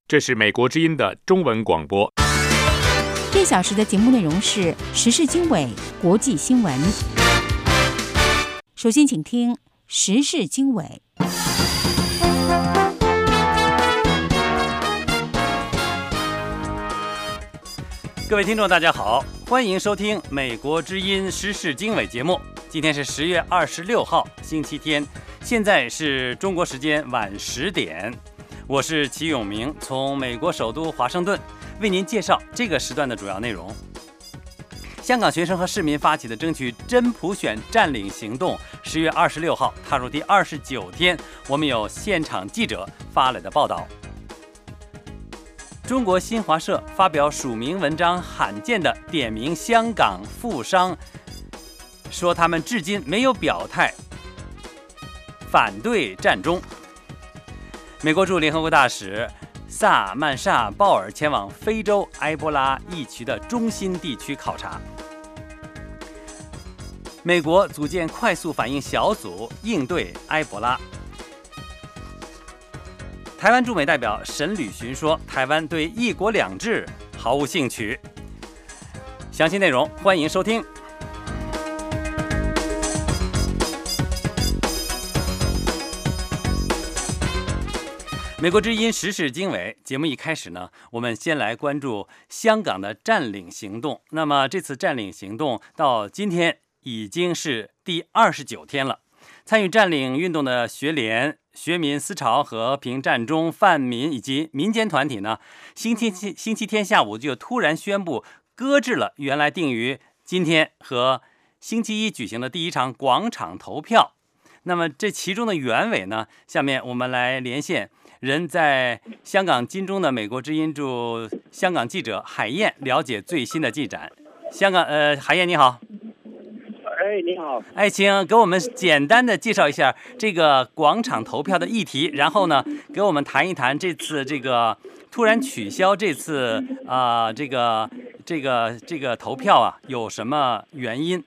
这是美国之音的中文广播。 这小时的节目内容是时事经纬、国际新闻。首先请听时事经纬。 各位听众大家好，欢迎收听美国之音时事经纬节目。今天是10月26号星期天，现在是中国时间晚10点，我是齐永明，从美国首都华盛顿为您介绍这个时段的主要内容。香港学生和市民发起的争取真普选占领行动10月26号踏入第29天，我们有现场记者发来的报道。中国新华社发表署名文章，罕见地点名香港富商，说他们至今没有表态反对战中。美国驻联合国大使萨曼莎·鲍尔前往非洲埃博拉疫区的中心地区考察。美国组建快速反应小组应对埃博拉。台湾驻美代表沈履巡说，台湾对一国两制毫无兴趣。详细内容欢迎收听。美国之音时事经纬节目一开始呢，我们先来关注香港的占领行动。那么这次占领行动到今天已经是第29天了。参与占领运动的学联、学民思潮和平战中、泛民以及民间团体呢，星期天下午就突然宣布搁置了原来定于今天和星期一举行的第一场广场投票。那么这其中的原委呢，下面我们来连线人在香港金钟的美国之音驻香港记者海燕，了解最新的进展。海燕你好。 你好。 请给我们简单的介绍一下这个广场投票的议题，然后呢，给我们谈一谈这次这个突然取消这次这个投票啊，有什么原因？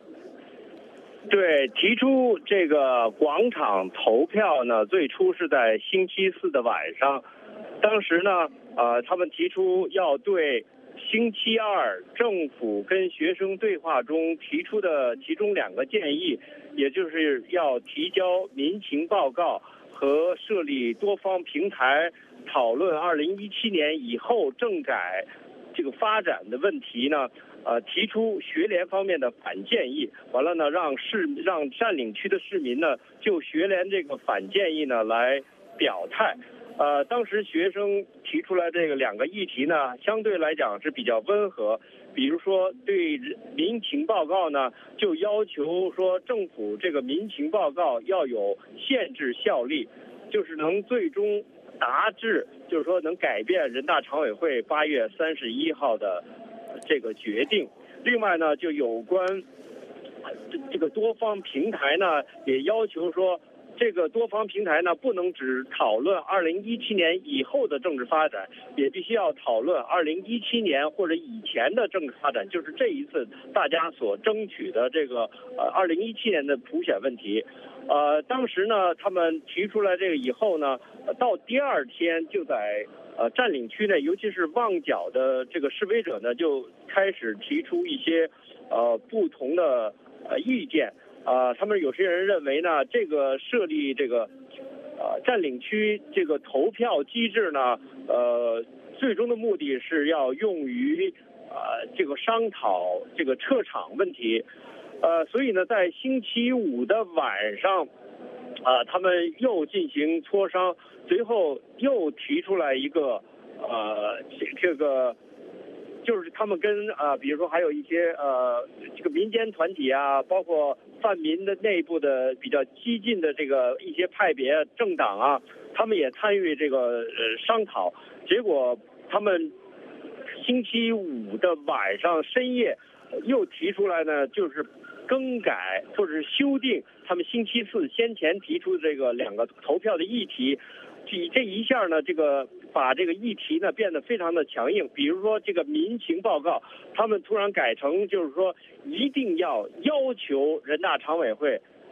对，提出这个广场投票呢，最初是在星期四的晚上，当时呢，他们提出要对星期二政府跟学生对话中提出的其中2个建议，也就是要提交民情报告和设立多方平台讨论2017年以后政改这个发展的问题呢，提出学联方面的反建议，完了呢，让占领区的市民呢就学联这个反建议呢来表态。当时学生提出来这个2个议题呢，相对来讲是比较温和。比如说对民情报告呢，就要求说政府这个民情报告要有限制效力，就是能最终达至，就是说能改变人大常委会8月31号的这个决定。另外呢，就有关这个多方平台呢，也要求说，这个多方平台呢，不能只讨论2017年以后的政治发展，也必须要讨论2017年或者以前的政治发展，就是这一次大家所争取的这个2017年的普选问题。当时呢，他们提出来这个以后呢，到第2天就在占领区内，尤其是旺角的这个示威者呢，就开始提出一些不同的意见。他们有些人认为呢，这个设立这个占领区这个投票机制呢，最终的目的是要用于这个商讨这个撤场问题。所以呢，在星期五的晚上，他们又进行磋商，随后又提出来一个这个。就是他们跟比如说还有一些这个民间团体啊，包括泛民的内部的比较激进的这个一些派别政党啊，他们也参与这个商讨。结果他们星期五的晚上深夜又提出来呢，就是更改或者是修订他们星期四先前提出的这个2个投票的议题。这一下呢，这个把这个议题呢变得非常的强硬。比如说这个民情报告，他们突然改成就是说一定要求人大常委会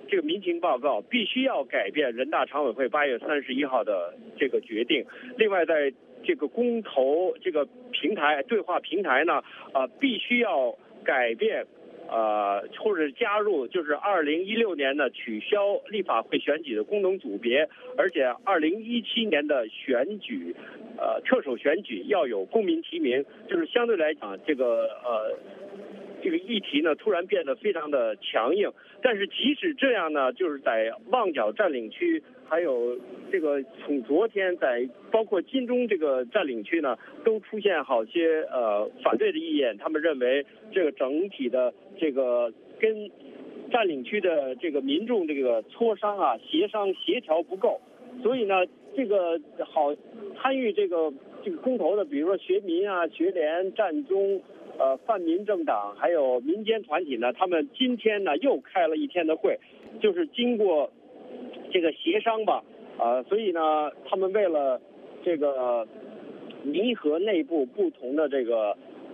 这个民情报告，必须要改变人大常委会8月31号的这个决定。另外，在这个公投这个平台对话平台呢，必须要改变，或者加入就是2016年的取消立法会选举的功能组别，而且2017年的选举，特首选举要有公民提名，就是相对来讲这个议题呢突然变得非常的强硬。但是即使这样呢，就是在旺角占领区，还有这个从昨天在包括金钟这个占领区呢，都出现好些反对的意见。他们认为这个整体的这个跟占领区的这个民众这个磋商协商协调不够，所以呢，这个好参与这个公投的，比如说学民学联、战中。泛民政党还有民间团体呢，他们今天呢又开了一天的会，就是经过这个协商吧，所以呢，他们为了这个弥合内部不同的这个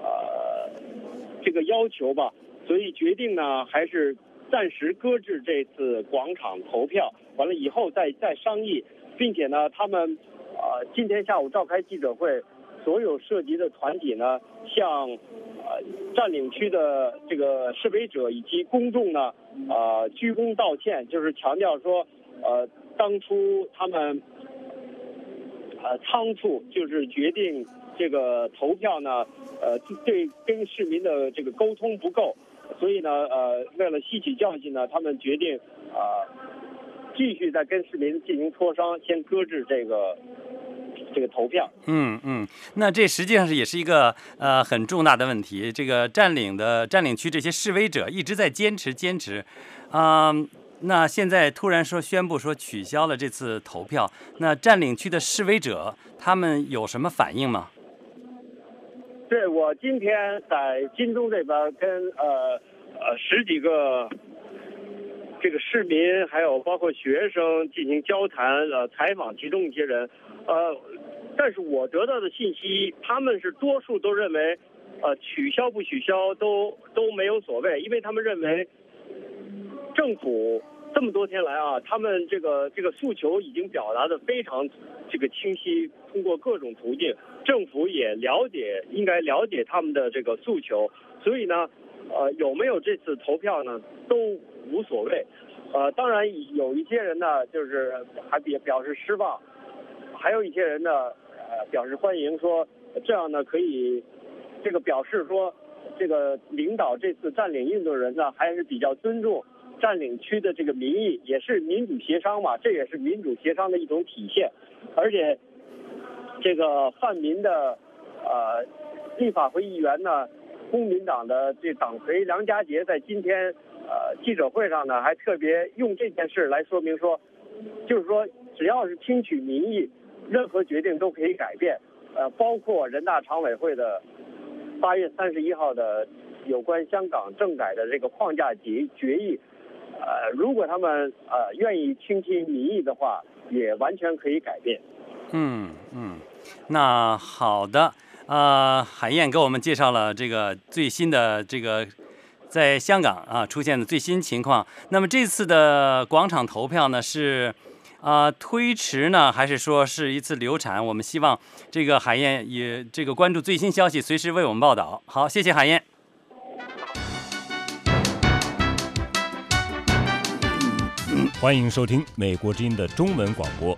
要求吧，所以决定呢还是暂时搁置这次广场投票，完了以后再商议，并且呢，他们今天下午召开记者会。所有涉及的团体呢，向占领区的这个示威者以及公众呢，鞠躬道歉，就是强调说，当初他们仓促，就是决定这个投票呢，对跟市民的这个沟通不够，所以呢，为了吸取教训呢，他们决定继续再跟市民进行磋商，先搁置这个投票。 那这实际上也是一个很重大的问题。这个占领区这些示威者一直在坚持，那现在突然宣布说取消了这次投票，那占领区的示威者他们有什么反应吗？ 对，我今天在金钟这边跟10几个这个市民还有包括学生进行交谈，采访其中一些人，但是我得到的信息，他们是多数都认为，取消不取消都没有所谓，因为他们认为政府这么多天来他们这个诉求已经表达的非常这个清晰，通过各种途径，政府也应该了解他们的这个诉求，所以呢，有没有这次投票呢，都无所谓。当然有一些人呢，就是还表示失望，还有一些人呢，表示欢迎，说这样呢可以，这个表示说，这个领导这次占领运动人呢，还是比较尊重占领区的这个民意，也是民主协商嘛，这也是民主协商的一种体现。而且，这个泛民的立法会议员呢，公民党的这党魁梁家杰在今天记者会上呢，还特别用这件事来说明说，就是说只要是听取民意，任何决定都可以改变，包括人大常委会的8月31号的有关香港政改的这个框架决议，如果他们愿意倾听民意的话，也完全可以改变。 那好的，海燕给我们介绍了这个最新的这个在香港出现的最新情况。那么这次的广场投票呢是推迟呢，还是说是一次流产？我们希望这个海燕也这个关注最新消息，随时为我们报道。好，谢谢海燕。 欢迎收听美国之音的中文广播。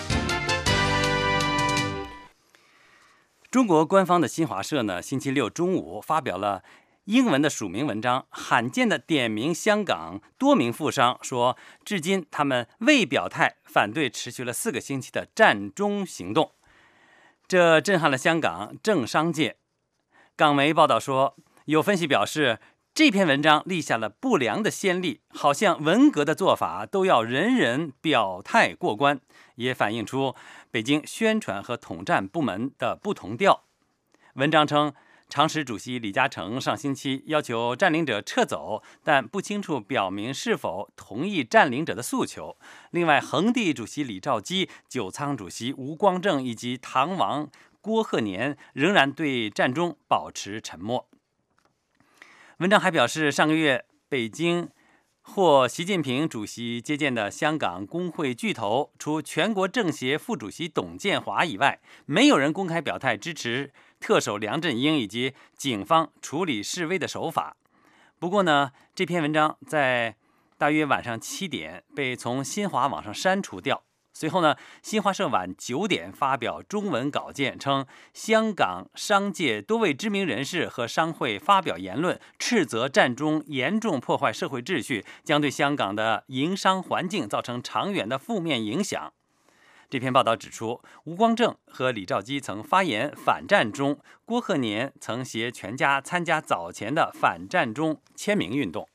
中国官方的新华社呢，星期六中午发表了英文的署名文章，罕见的点名香港多名富商，说至今他们未表态反对持续了4个星期的占中行动，这震撼了香港政商界。港媒报道说，有分析表示，这篇文章立下了不良的先例，好像文革的做法都要人人表态过关，也反映出北京宣传和统战部门的不同调。文章称，常识主席李嘉诚上星期要求占领者撤走，但不清楚表明是否同意占领者的诉求。另外，恒地主席李兆基、九仓主席吴光正以及唐王郭鹤年仍然对占中保持沉默。文章还表示，上个月北京获习近平主席接见的香港工会巨头，除全国政协副主席董建华以外，没有人公开表态支持特首梁振英以及警方处理示威的手法。不过呢，这篇文章在大约晚上7点被从新华网上删除掉。随后呢，新华社晚9点发表中文稿件，称香港商界多位知名人士和商会发表言论，斥责战中严重破坏社会秩序，将对香港的营商环境造成长远的负面影响。这篇报道指出，吴光正和李兆基曾发言反战中，郭鹤年曾携全家参加早前的反战中签名运动。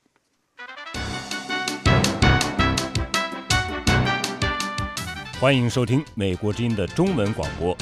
欢迎收听美国之音的中文广播。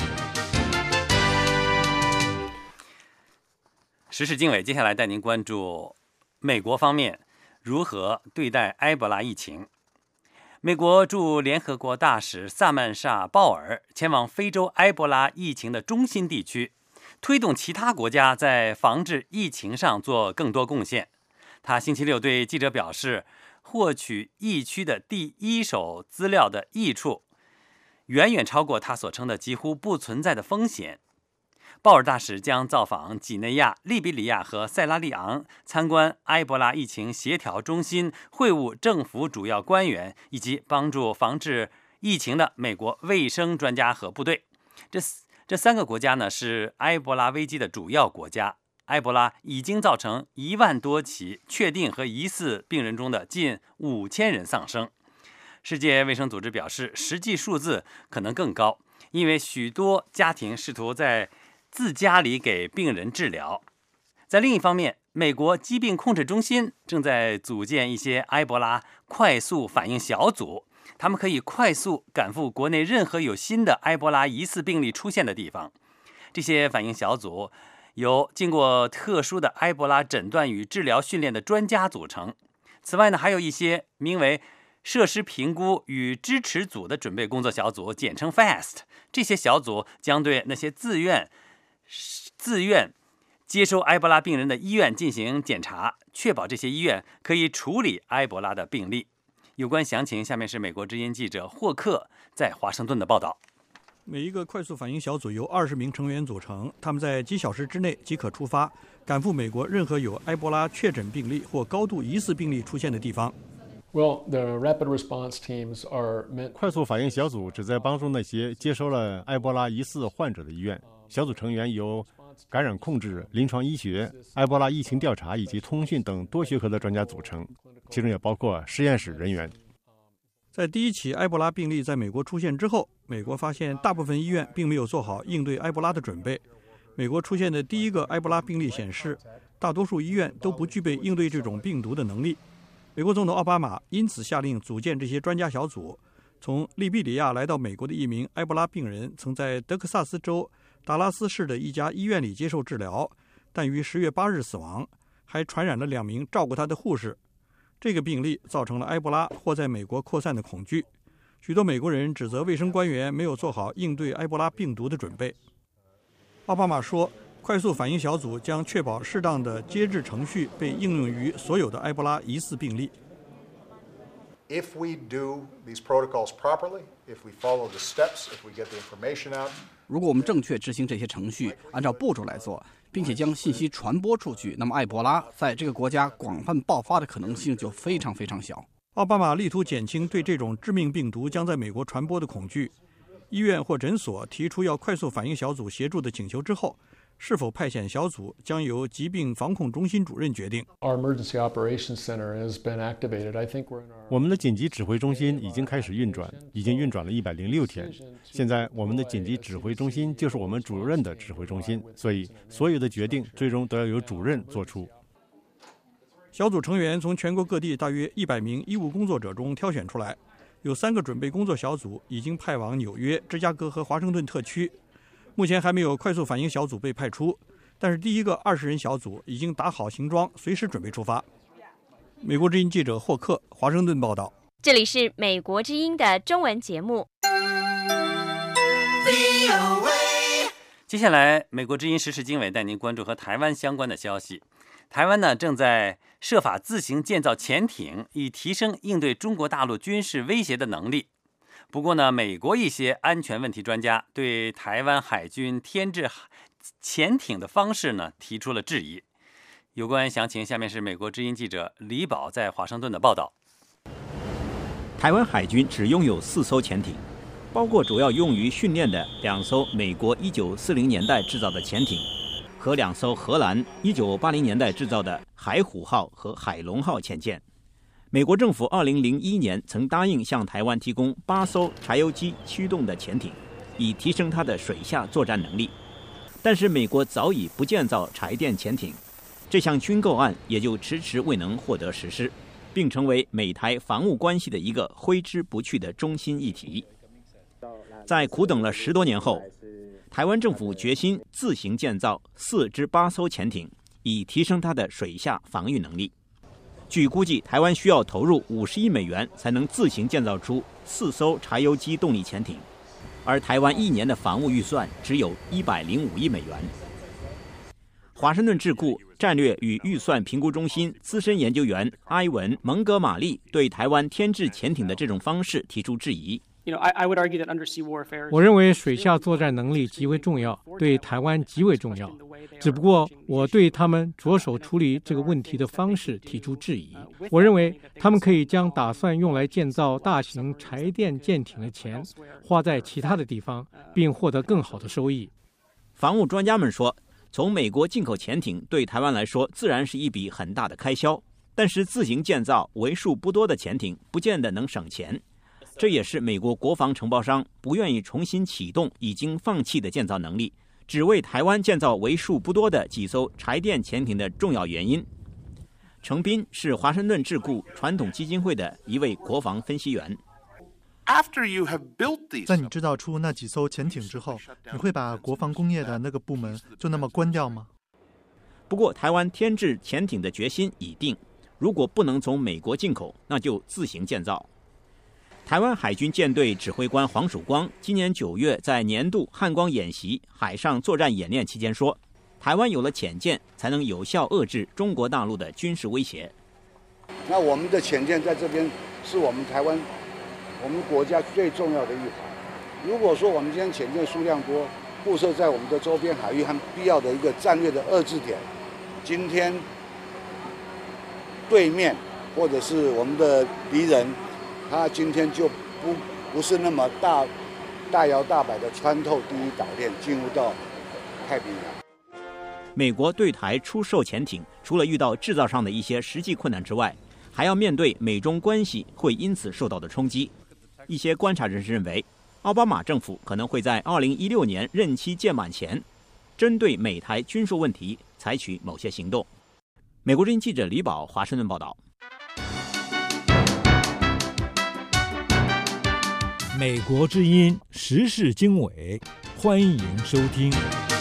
时事经纬接下来带您关注美国方面如何对待埃博拉疫情。美国驻联合国大使萨曼莎·鲍尔前往非洲埃博拉疫情的中心地区，推动其他国家在防治疫情上做更多贡献。他星期六对记者表示，获取疫区的第一手资料的益处远远超过他所称的几乎不存在的风险。鲍尔大使将造访几内亚、利比里亚和塞拉利昂，参观埃博拉疫情协调中心，会晤政府主要官员，以及帮助防治疫情的美国卫生专家和部队。这3个国家呢，是埃博拉危机的主要国家。埃博拉已经造成1万多起确定和疑似病人中的近5000人丧生。世界卫生组织表示，实际数字可能更高，因为许多家庭试图在自家里给病人治疗。在另一方面，美国疾病控制中心正在组建一些埃博拉快速反应小组，他们可以快速赶赴国内任何有新的埃博拉疑似病例出现的地方。这些反应小组由经过特殊的埃博拉诊断与治疗训练的专家组成。此外呢，还有一些名为设施评估与支持组的准备工作小组，简称 FAST。 这些小组将对那些自愿接收埃博拉病人的医院进行检查，确保这些医院可以处理埃博拉的病例。有关详情，下面是美国之音记者霍克在华盛顿的报道。 每一个快速反应小组由20名成员组成，他们在几小时之内即可出发，赶赴美国任何有埃博拉确诊病例或高度疑似病例出现的地方。 快速反应小组旨在帮助那些接收了埃博拉疑似患者的医院。小组成员由感染控制、临床医学、埃博拉疫情调查以及通讯等多学科的专家组成，其中也包括实验室人员。 在第一起埃博拉病例在美国出现之后，美国发现大部分医院并没有做好应对埃博拉的准备。美国出现的第一个埃博拉病例显示，大多数医院都不具备应对这种病毒的能力。美国总统奥巴马因此下令组建这些专家小组。从利比里亚来到美国的一名埃博拉病人曾在德克萨斯州达拉斯市的一家医院里接受治疗，但于10月8日死亡，还传染了2名照顾他的护士。这个病例造成了埃博拉或在美国扩散的恐惧。许多美国人指责卫生官员没有做好应对埃博拉病毒的准备。奥巴马说，快速反应小组将确保适当的接治程序被应用于所有的埃博拉疑似病例。 If we do these protocols properly, if we follow the steps, if we get the information out, 如果我们正确执行这些程序，按照步骤来做，并且将信息传播出去，那么埃博拉在这个国家广泛爆发的可能性就非常非常小。 奥巴马力图减轻对这种致命病毒将在美国传播的恐惧。医院或诊所提出要快速反应小组协助的请求之后，是否派遣小组将由疾病防控中心主任决定。 我们的紧急指挥中心已经开始运转，已经运转了106天。现在我们的紧急指挥中心就是我们主任的指挥中心，所以所有的决定最终都要由主任做出。 小组成员从全国各地大约100名医务工作者中挑选出来，有3个准备工作小组已经派往纽约、芝加哥和华盛顿特区。目前还没有快速反应小组被派出，但是第一个20人小组已经打好行装，随时准备出发。美国之音记者霍克，华盛顿报道。 这里是美国之音的中文节目。 接下来，美国之音时事经纬带您关注和台湾相关的消息。台湾呢正在设法自行建造潜艇，以提升应对中国大陆军事威胁的能力。不过呢，美国一些安全问题专家对台湾海军添置潜艇的方式呢提出了质疑。有关详情，下面是美国之音记者李宝在华盛顿的报道。 台湾海军只拥有4艘潜艇，包括主要用于训练的2艘美国1940年代制造的潜艇和2艘荷兰1980年代制造的海虎号和海龙号潜舰。美国政府2001年曾答应向台湾提供8艘柴油机驱动的潜艇，以提升它的水下作战能力。但是美国早已不建造柴电潜艇，这项军购案也就迟迟未能获得实施，并成为美台防务关系的一个挥之不去的中心议题。在苦等了10多年后，台湾政府决心自行建造4至8艘潜艇，以提升它的水下防御能力。据估计，台湾需要投入50亿美元才能自行建造出4艘柴油机动力潜艇，而台湾1年的防务预算只有105亿美元。华盛顿智库战略与预算评估中心资深研究员埃文·蒙哥马利对台湾添置潜艇的这种方式提出质疑。 我认为水下作战能力极为重要，对台湾极为重要。只不过我对他们着手处理这个问题的方式提出质疑。我认为他们可以将打算用来建造大型柴电舰艇的钱花在其他的地方，并获得更好的收益。 防务专家们说，从美国进口潜艇对台湾来说自然是一笔很大的开销，但是自行建造为数不多的潜艇不见得能省钱。这也是美国国防承包商不愿意重新启动已经放弃的建造能力，只为台湾建造为数不多的几艘柴电潜艇的重要原因。程斌是华盛顿智库传统基金会的一位国防分析员。 在你制造出那几艘潜艇之后，你会把国防工业的那个部门就那么关掉吗？ 不过台湾添置潜艇的决心已定，如果不能从美国进口，那就自行建造。台湾海军舰队指挥官黄曙光今年9月在年度汉光演习海上作战演练期间说，台湾有了潜舰才能有效遏制中国大陆的军事威胁。 那我们的潜舰在这边是我们台湾我们国家最重要的一环。如果说我们今天潜舰数量多，布设在我们的周边海域和必要的一个战略的遏制点，今天对面或者是我们的敌人，他今天就不是那么大摇大摆的穿透第一岛链进入到太平洋。 美国对台出售潜艇，除了遇到制造上的一些实际困难之外，还要面对美中关系会因此受到的冲击。一些观察人士认为，奥巴马政府可能会在2016年任期届满前，针对美台军售问题采取某些行动。美国之音记者李宝华盛顿报道。 美国之音时事经纬，欢迎收听。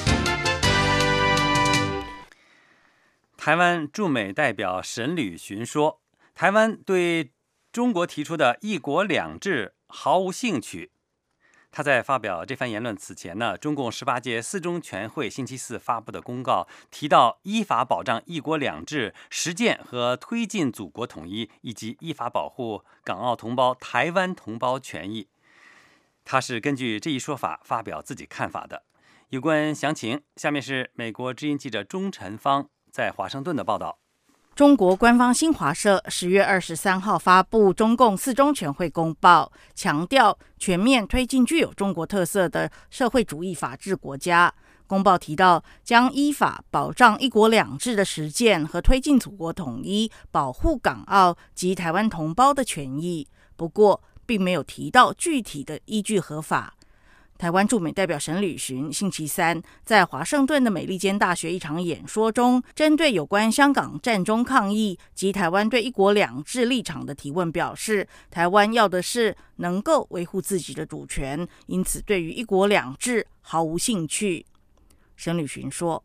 台湾驻美代表沈履巡说，台湾对中国提出的一国两制毫无兴趣。他在发表这番言论此前呢，中共18届四中全会星期四发布的公告提到，依法保障一国两制实践和推进祖国统一，以及依法保护港澳同胞、台湾同胞权益。他是根据这一说法发表自己看法的。有关详情，下面是美国之音记者钟晨芳在华盛顿的报道。 中国官方新华社10月23号发布中共四中全会公报，强调全面推进具有中国特色的社会主义法治国家。公报提到，将依法保障一国两制的实践和推进祖国统一，保护港澳及台湾同胞的权益。不过，并没有提到具体的依据合法。台湾驻美代表沈履巡星期三在华盛顿的美利坚大学一场演说中，针对有关香港战中抗议及台湾对一国两制立场的提问表示，台湾要的是能够维护自己的主权，因此对于一国两制毫无兴趣。沈履巡说，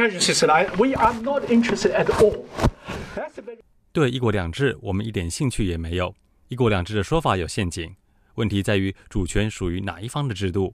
对一国两制我们一点兴趣也没有。一国两制的说法有陷阱，问题在于主权属于哪一方的制度。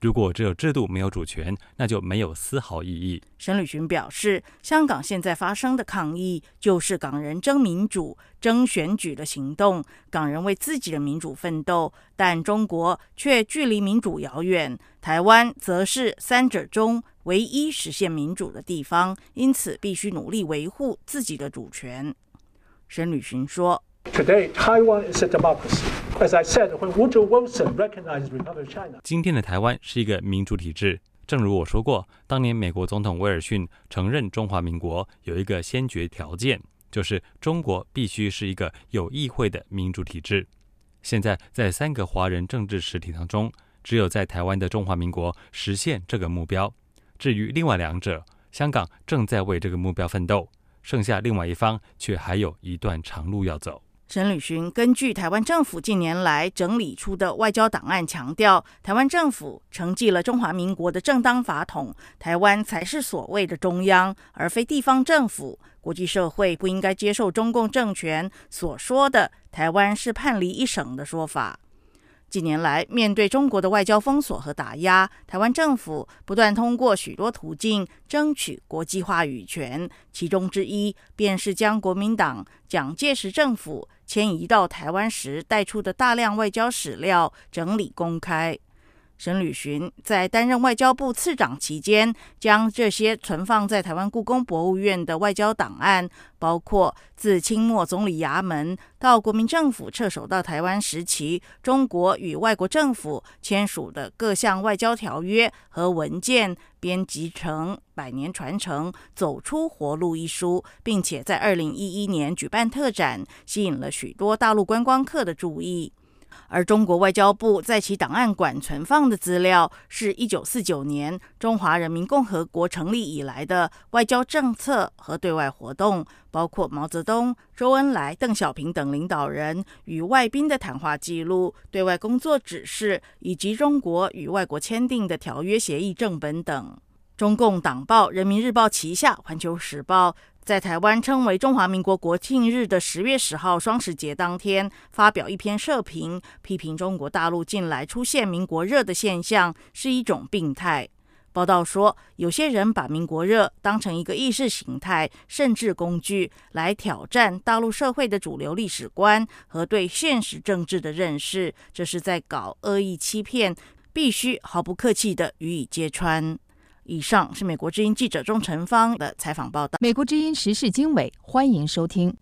如果只有制度没有主权，那就没有丝毫意义。 沈履群表示，香港现在发生的抗议就是港人争民主、争选举的行动，港人为自己的民主奋斗，但中国却距离民主遥远，台湾则是三者中唯一实现民主的地方，因此必须努力维护自己的主权。沈履群说， Today, Taiwan is a democracy. As I said, when Woodrow Wilson recognized the Republic of China, 今天的台湾是一个民主体制。正如我说过，当年美国总统威尔逊承认中华民国有一个先决条件，就是中国必须是一个有议会的民主体制。现在在3个华人政治实体当中，只有在台湾的中华民国实现这个目标。至于另外2者，香港正在为这个目标奋斗，剩下另外一方却还有一段长路要走。 沈履群根据台湾政府近年来整理出的外交档案强调，台湾政府承继了中华民国的正当法统，台湾才是所谓的中央，而非地方政府。国际社会不应该接受中共政权所说的台湾是叛离一省的说法。近年来，面对中国的外交封锁和打压，台湾政府不断通过许多途径争取国际话语权，其中之一便是将国民党蒋介石政府迁移到台湾时带出的大量外交史料整理公开。沈履群在担任外交部次长期间，将这些存放在台湾故宫博物院的外交档案，包括自清末总理衙门到国民政府撤守到台湾时期，中国与外国政府签署的各项外交条约和文件，编辑成《百年传承走出活路》一书，并且在2011年举办特展，吸引了许多大陆观光客的注意。而中国外交部在其档案馆存放的资料是1949年中华人民共和国成立以来的外交政策和对外活动，包括毛泽东、周恩来、邓小平等领导人与外宾的谈话记录、对外工作指示，以及中国与外国签订的条约协议正本等。中共党报《人民日报》旗下《环球时报》在台湾称为中华民国国庆日的10月10号双十节当天，发表一篇社评，批评中国大陆近来出现民国热的现象是一种病态。报道说，有些人把民国热当成一个意识形态甚至工具，来挑战大陆社会的主流历史观和对现实政治的认识，这是在搞恶意欺骗，必须毫不客气地予以揭穿。以上是美国之音记者钟成芳的采访报道。 美国之音时事经纬，欢迎收听。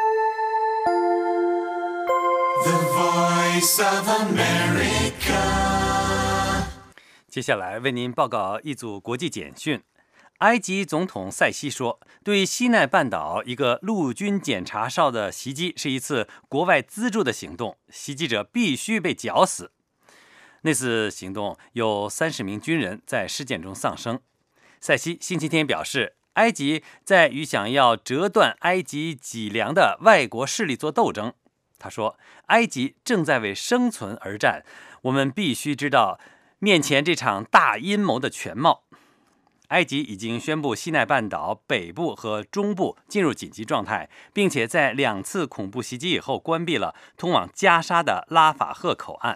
The Voice of America。 接下来为您报告一组国际简讯。埃及总统塞西说，对西奈半岛一个陆军检查哨的袭击是一次国外资助的行动，袭击者必须被绞死。那次行动有30名军人在事件中丧生。塞西星期天表示，埃及在与想要折断埃及脊梁的外国势力做斗争。他说，埃及正在为生存而战，我们必须知道面前这场大阴谋的全貌。埃及已经宣布西奈半岛北部和中部进入紧急状态，并且在2次恐怖袭击以后关闭了通往加沙的拉法赫口岸。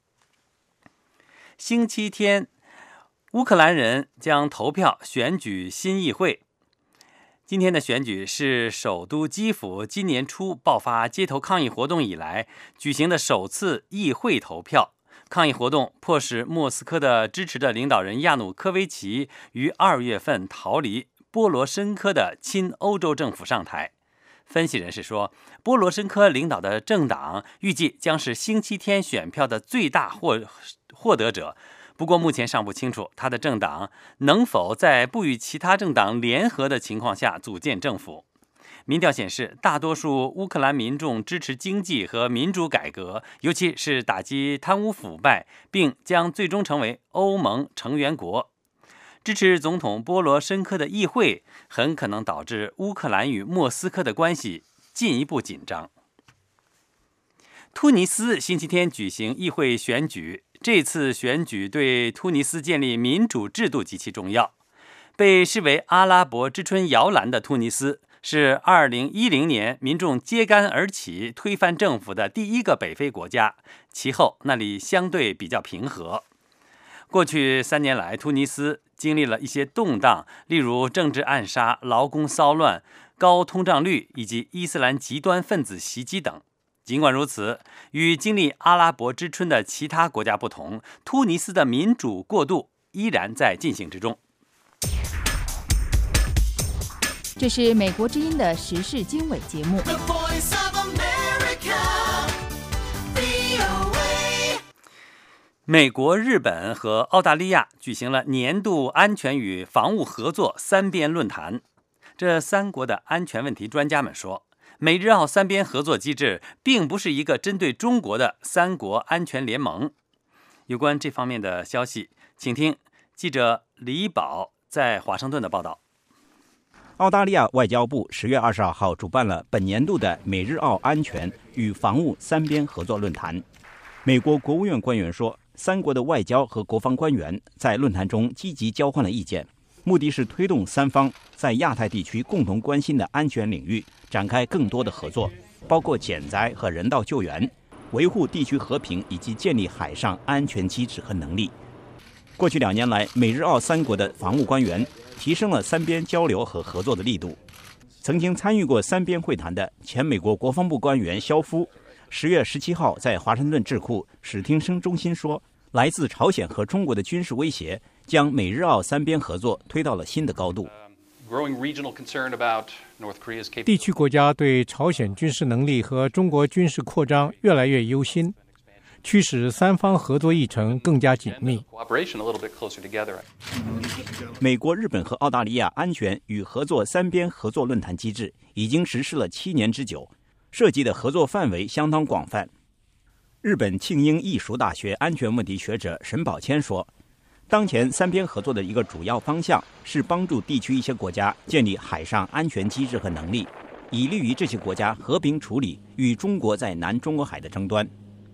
星期天，乌克兰人将投票选举新议会。今天的选举是首都基辅今年初爆发街头抗议活动以来举行的首次议会投票。抗议活动迫使莫斯科的支持的领导人亚努科维奇于2月份逃离波罗申科的亲欧洲政府上台。分析人士说，波罗申科领导的政党预计将是星期天选票的最大获得者，不过目前尚不清楚他的政党能否在不与其他政党联合的情况下组建政府。民调显示，大多数乌克兰民众支持经济和民主改革，尤其是打击贪污腐败，并将最终成为欧盟成员国。支持总统波罗申科的议会很可能导致乌克兰与莫斯科的关系进一步紧张。突尼斯星期天举行议会选举，这次选举对突尼斯建立民主制度极其重要。被视为阿拉伯之春摇篮的突尼斯是2010年民众揭竿而起推翻政府的第一个北非国家，其后那里相对比较平和。 过去3年来，突尼斯经历了一些动荡，例如政治暗杀、劳工骚乱、高通胀率以及伊斯兰极端分子袭击等。尽管如此，与经历阿拉伯之春的其他国家不同，突尼斯的民主过渡依然在进行之中。 这是美国之音的时事经纬节目。 美国、日本和澳大利亚举行了年度安全与防务合作3边论坛。这3国的安全问题专家们说，美日澳3边合作机制并不是一个针对中国的3国安全联盟。有关这方面的消息，请听记者李宝在华盛顿的报道。 澳大利亚外交部10月22号主办了本年度的美日澳安全与防务3边合作论坛。美国国务院官员说，3国的外交和国防官员在论坛中积极交换了意见，目的是推动3方在亚太地区共同关心的安全领域展开更多的合作，包括减灾和人道救援、维护地区和平以及建立海上安全机制和能力。过去2年来，美日澳3国的防务官员提升了3边交流和合作的力度。曾经参与过3边会谈的前美国国防部官员肖夫10月17号在华盛顿智库史汀生中心说，来自朝鲜和中国的军事威胁将美日澳3边合作推到了新的高度。 地区国家对朝鲜军事能力和中国军事扩张越来越忧心，驱使3方合作议程更加紧密。 美国、日本和澳大利亚安全与合作3边合作论坛机制已经实施了7年之久，涉及的合作范围相当广泛。日本庆应义塾大学安全问题学者沈宝谦说，当前3边合作的一个主要方向是帮助地区一些国家建立海上安全机制和能力，以利于这些国家和平处理与中国在南中国海的争端。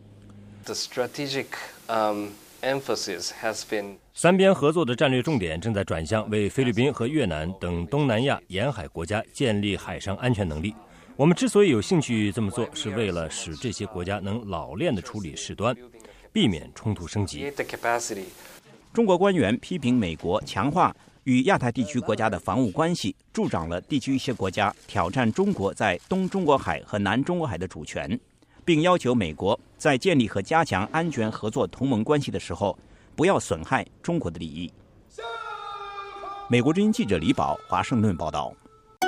3边合作的战略重点正在转向为菲律宾和越南等东南亚沿海国家建立海上安全能力。我们之所以有兴趣这么做，是为了使这些国家能老练地处理事端，避免冲突升级。 中国官员批评美国强化与亚太地区国家的防务关系，助长了地区一些国家挑战中国在东中国海和南中国海的主权，并要求美国在建立和加强安全合作同盟关系的时候，不要损害中国的利益。美国之音记者李宝，华盛顿报道。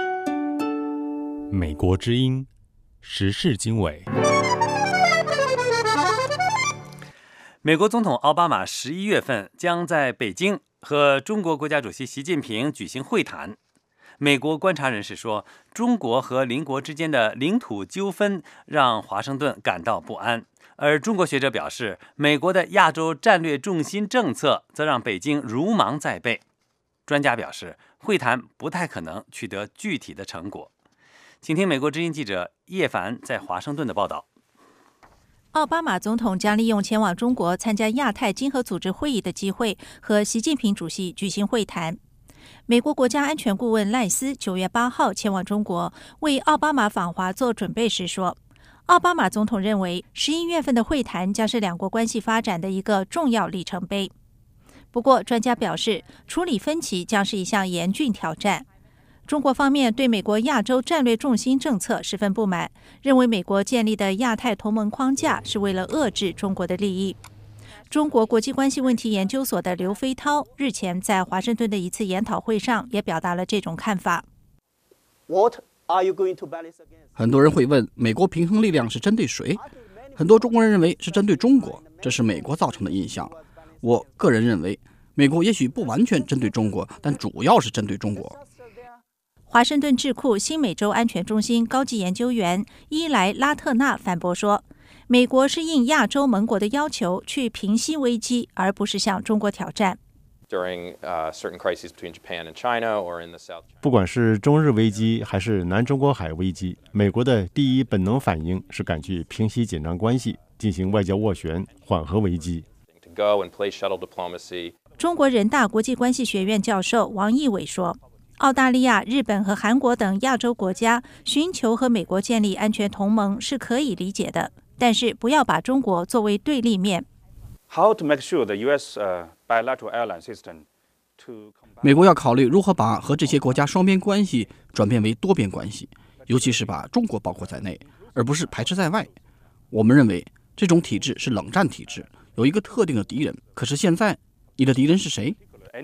美国之音时事经纬。 美国总统奥巴马11月份将在北京和中国国家主席习近平举行会谈。美国观察人士说，中国和邻国之间的领土纠纷让华盛顿感到不安，而中国学者表示，美国的亚洲战略重心政策则让北京如芒在背。专家表示，会谈不太可能取得具体的成果。请听美国之音记者叶凡在华盛顿的报道。 奥巴马总统将利用前往中国参加亚太经合组织会议的机会，和习近平主席举行会谈。美国国家安全顾问赖斯9月8号前往中国，为奥巴马访华做准备时说，奥巴马总统认为11月份的会谈将是两国关系发展的一个重要里程碑。不过，专家表示，处理分歧将是一项严峻挑战。中国方面对美国亚洲战略重心政策十分不满，认为美国建立的亚太同盟框架是为了遏制中国的利益。中国国际关系问题研究所的刘飞涛日前在华盛顿的一次研讨会上也表达了这种看法。 很多人会问，美国平衡力量是针对谁？很多中国人认为是针对中国，这是美国造成的印象。我个人认为，美国也许不完全针对中国，但主要是针对中国。 华盛顿智库新美洲安全中心高级研究员伊莱拉特纳反驳说，美国是应亚洲盟国的要求去平息危机，而不是向中国挑战。 不管是中日危机还是南中国海危机，美国的第一本能反应是赶去平息紧张关系，进行外交斡旋，缓和危机。 中国人大国际关系学院教授王毅伟说，澳大利亚、日本和韩国等亚洲国家寻求和美国建立安全同盟是可以理解的，但是不要把中国作为对立面。 美国要考虑如何把和这些国家双边关系转变为多边关系，尤其是把中国包括在内，而不是排斥在外。我们认为这种体制是冷战体制，有一个特定的敌人。可是现在，你的敌人是谁？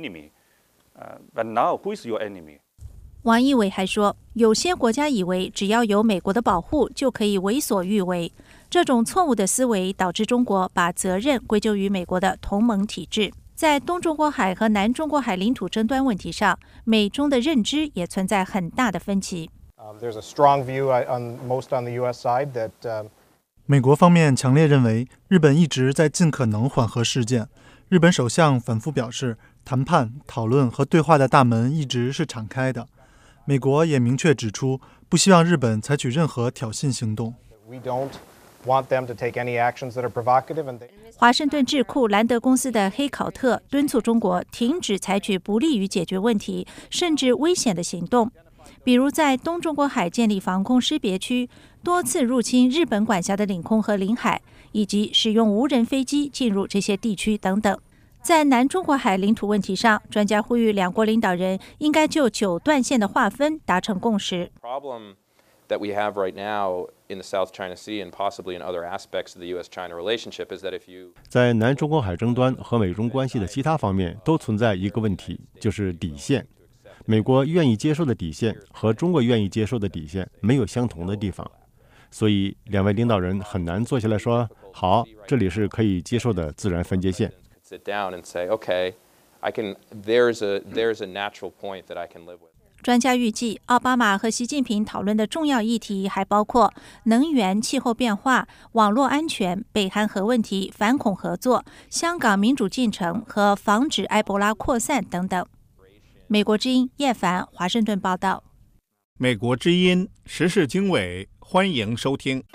王毅伟还说，有些国家以为只要有美国的保护就可以为所欲为，这种错误的思维导致中国把责任归咎于美国的同盟体制。在东中国海和南中国海领土争端问题上，美中的认知也存在很大的分歧。 美国方面强烈认为，日本一直在尽可能缓和事件。日本首相反复表示，谈判、讨论和对话的大门一直是敞开的。美国也明确指出，不希望日本采取任何挑衅行动。 华盛顿智库兰德公司的黑考特敦促中国停止采取不利于解决问题甚至危险的行动，比如在东中国海建立防空识别区，多次入侵日本管辖的领空和领海，以及使用无人飞机进入这些地区等等。在南中国海领土问题上，专家呼吁两国领导人应该就9段线的划分达成共识。 that we have right now in the South China Sea and possibly in other aspects of the U.S.-China relationship is that if you 在南中国海争端和美中关系的其他方面都存在一个问题，就是底线。美国愿意接受的底线和中国愿意接受的底线没有相同的地方，所以两位领导人很难坐下来说，好，这里是可以接受的自然分界线。 sit down and say, okay, there's a natural point that I can live with. 专家预计，奥巴马和习近平讨论的重要议题还包括能源、气候变化、网络安全、北韩核问题、反恐合作、香港民主进程和防止埃博拉扩散等等。美国之音叶凡华盛顿报道。 美国之音时事经纬，欢迎收听。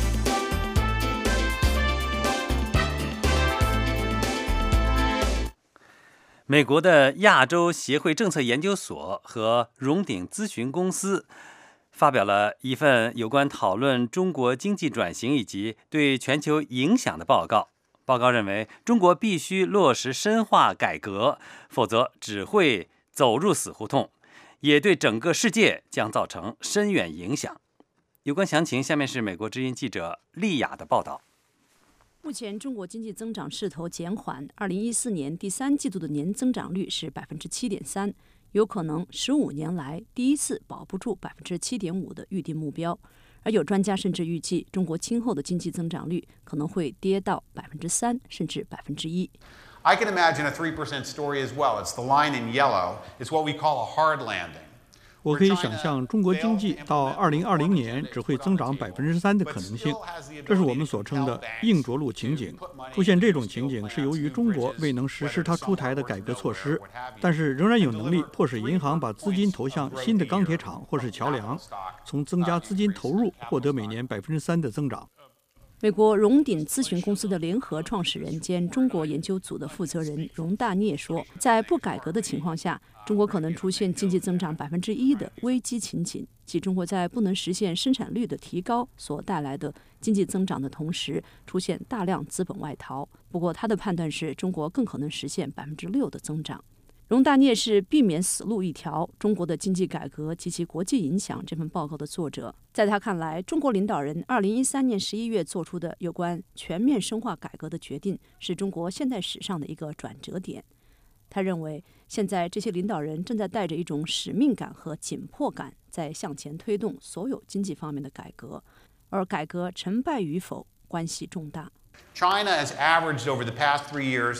美国的亚洲协会政策研究所和荣鼎咨询公司发表了一份有关讨论中国经济转型以及对全球影响的报告。报告认为，中国必须落实深化改革，否则只会走入死胡同，也对整个世界将造成深远影响。有关详情，下面是美国之音记者丽雅的报道。 目前中国经济增长势头减缓，2014年第3季度的年增长率是7.3%，有可能15年来第一次保不住7.5%的预定目标。而有专家甚至预计，中国今后的经济增长率可能会跌到3%甚至1%。 I can imagine a 3% story as well. It's the line in yellow. It's what we call a hard landing. 我可以想象中国经济到2020年只会增长3%的可能性，这是我们所称的硬着陆情景。出现这种情景是由于中国未能实施它出台的改革措施，但是仍然有能力迫使银行把资金投向新的钢铁厂或是桥梁，从增加资金投入获得每年3%的增长。 美国荣鼎咨询公司的联合创始人兼中国研究组的负责人荣大聂说，在不改革的情况下，中国可能出现经济增长1%的危机情景，即中国在不能实现生产率的提高所带来的经济增长的同时，出现大量资本外逃。不过他的判断是，中国更可能实现6%的增长。荣大聂是《避免死路一条：中国的经济改革及其国际影响》这份报告的作者。在他看来，中国领导人2013年11月做出的有关全面深化改革的决定，是中国现代史上的一个转折点。他认为，现在这些领导人正在带着一种使命感和紧迫感，在向前推动所有经济方面的改革，而改革成败与否关系重大。 China has averaged over the past 3 years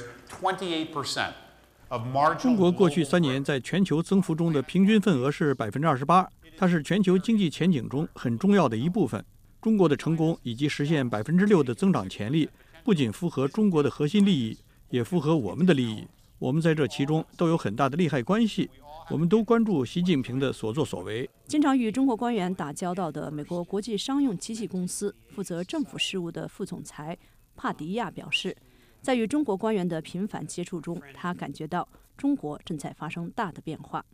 28%. 中国过去3年在全球增幅中的平均份额是28%，它是全球经济前景中很重要的一部分。中国的成功以及实现6%的增长潜力，不仅符合中国的核心利益，也符合我们的利益。我们在这其中都有很大的利害关系。我们都关注习近平的所作所为。 经常与中国官员打交道的美国国际商用机器公司负责政府事务的副总裁帕迪亚表示，在与中国官员的频繁接触中，他感觉到中国正在发生大的变化。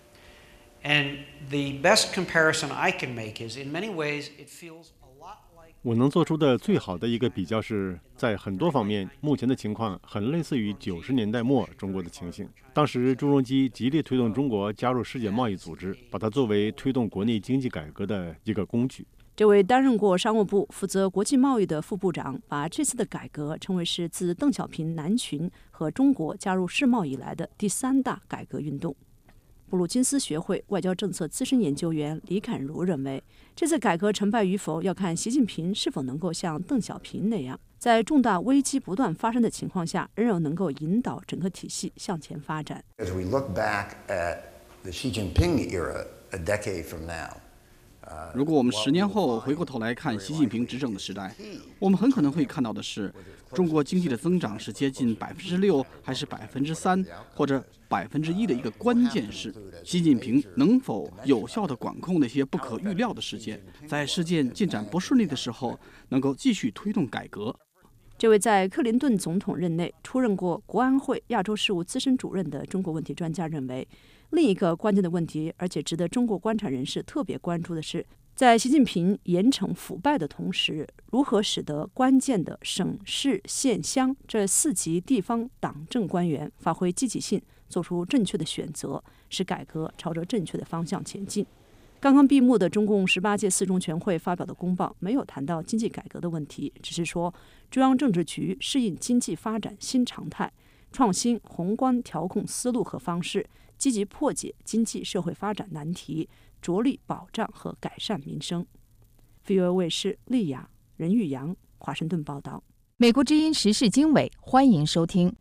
And the best comparison I can make is, in many ways, it feels a lot like 我能做出的最好的一个比较是，在很多方面，目前的情况很类似于90年代末中国的情形。当时朱镕基极力推动中国加入世界贸易组织，把它作为推动国内经济改革的一个工具。 这位担任过商务部负责国际贸易的副部长，把这次的改革称为是自邓小平南巡和中国加入世贸以来的第3大改革运动。布鲁金斯学会外交政策资深研究员李侃如认为，这次改革成败与否要看习近平是否能够像邓小平那样，在重大危机不断发生的情况下，仍然能够引导整个体系向前发展。 As we look back at the Xi Jinping era a decade from now, 如果我们10年后回过头来看习近平执政的时代，我们很可能会看到的是，中国经济的增长是接近6%还是3%或者1%的一个关键是，习近平能否有效地管控那些不可预料的事件，在事件进展不顺利的时候，能够继续推动改革。 这位在克林顿总统任内出任过国安会亚洲事务资深主任的中国问题专家认为，另一个关键的问题，而且值得中国观察人士特别关注的是，在习近平严惩腐败的同时，如何使得关键的省市县乡这4级地方党政官员发挥积极性，做出正确的选择，使改革朝着正确的方向前进。刚刚闭幕的中共18届4中全会发表的公报没有谈到经济改革的问题，只是说中央政治局适应经济发展新常态，创新宏观调控思路和方式，积极破解经济社会发展难题，着力保障和改善民生。VOA 卫视丽雅、任玉阳华盛顿报道。 美国之音时事经纬，欢迎收听。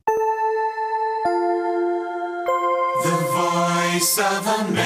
The Voice of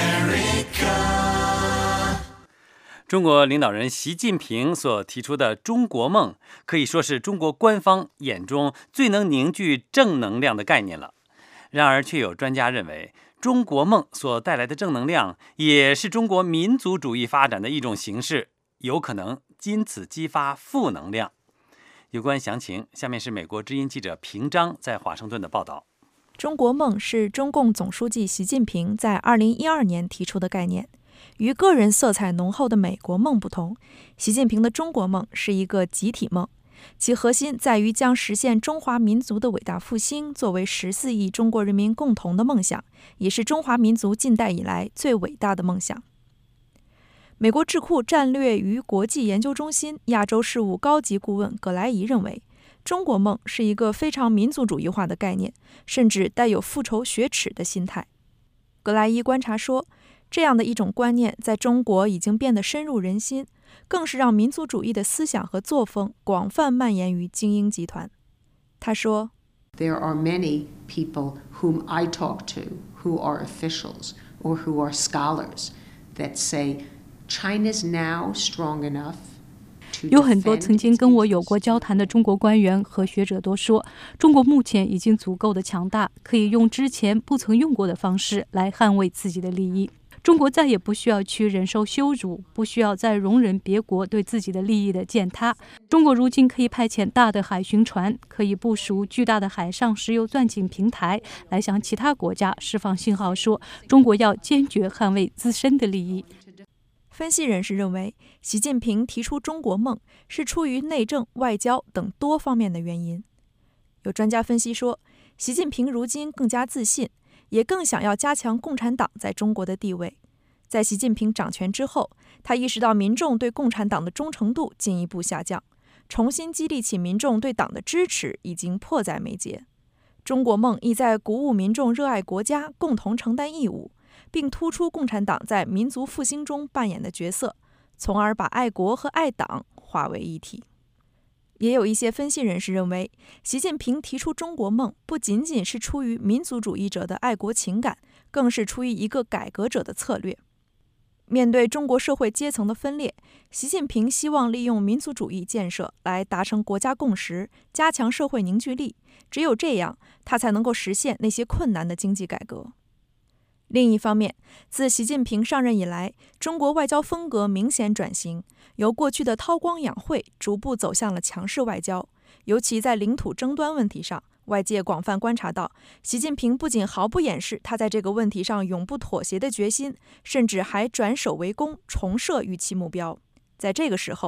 America. 中国领导人习近平所提出的中国梦，可以说是中国官方眼中最能凝聚正能量的概念了。然而，却有专家认为，中国梦所带来的正能量，也是中国民族主义发展的一种形式，有可能因此激发负能量。有关详情，下面是美国之音记者平章在华盛顿的报道。 中国梦是中共总书记习近平在2012年提出的概念。与个人色彩浓厚的美国梦不同，习近平的中国梦是一个集体梦，其核心在于将实现中华民族的伟大复兴作为14亿中国人民共同的梦想，也是中华民族近代以来最伟大的梦想。美国智库战略与国际研究中心亚洲事务高级顾问葛莱仪认为，中国梦是一个非常民族主义化的概念，甚至带有复仇雪耻的心态。葛莱伊观察说，这样的一种观念在中国已经变得深入人心，更是让民族主义的思想和作风广泛蔓延于精英集团。他说 There are many people whom I talk to who are officials or who are scholars that say China's now strong enough 有很多曾经跟我有过交谈的中国官员和学者都说，中国目前已经足够的强大，可以用之前不曾用过的方式来捍卫自己的利益。中国再也不需要去忍受羞辱，不需要再容忍别国对自己的利益的践踏。中国如今可以派遣大的海巡船，可以部署巨大的海上石油钻井平台，来向其他国家释放信号，说中国要坚决捍卫自身的利益。 分析人士认为，习近平提出中国梦是出于内政、外交等多方面的原因。有专家分析说，习近平如今更加自信，也更想要加强共产党在中国的地位。在习近平掌权之后，他意识到民众对共产党的忠诚度进一步下降，重新激励起民众对党的支持已经迫在眉睫。中国梦意在鼓舞民众热爱国家，共同承担义务，并突出共产党在民族复兴中扮演的角色，从而把爱国和爱党化为一体。也有一些分析人士认为，习近平提出中国梦不仅仅是出于民族主义者的爱国情感，更是出于一个改革者的策略。面对中国社会阶层的分裂，习近平希望利用民族主义建设来达成国家共识，加强社会凝聚力，只有这样，他才能够实现那些困难的经济改革。另一方面，自习近平上任以来，中国外交风格明显转型，由过去的韬光养晦逐步走向了强势外交。尤其在领土争端问题上，外界广泛观察到，习近平不仅毫不掩饰他在这个问题上永不妥协的决心，甚至还转守为攻，重设预期目标。在这个时候，